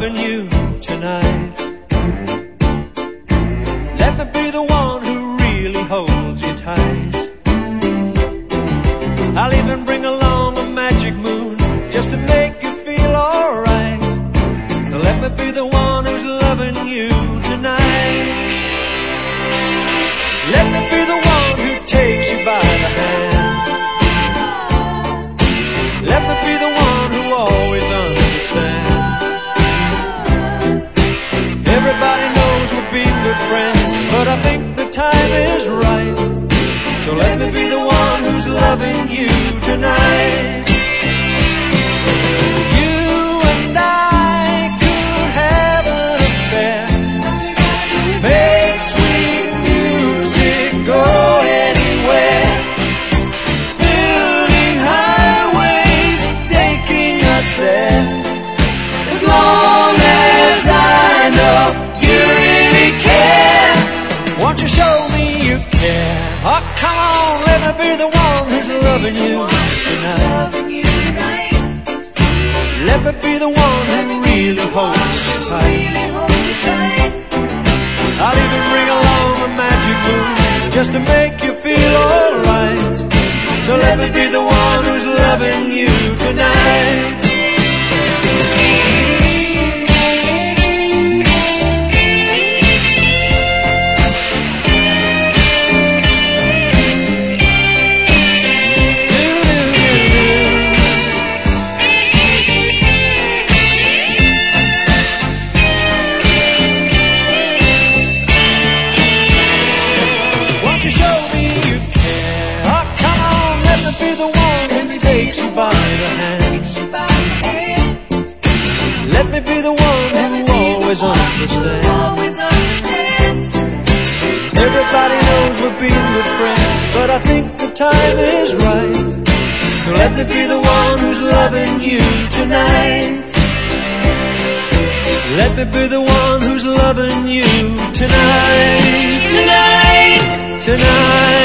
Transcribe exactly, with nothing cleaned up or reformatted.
loving you tonight. Let me be the one who really holds you tight. I'll even bring along a magic moon just to make you feel alright. So let me be the one who's loving you tonight. Let me be the one who takes you by the hand. Let me be the one who always understands. Everybody knows we've been good friends, but I think the time is right. So let me be the one who's loving you tonight. You and I could have an affair, make sweet music, go anywhere, building highways, taking us there. As long as I know you really care, won't you show me you care? Oh, come on, let me be the one who's loving you tonight. Let me be the one who really holds you tight. I'll even bring along a magic moon just to make you feel alright. So let me be the one who's loving you tonight. Let me be the one who always understands. Everybody knows we've been good friends, but I think the time is right. So let me be the one who's loving you tonight. Let me be the one who's loving you tonight. Tonight, tonight.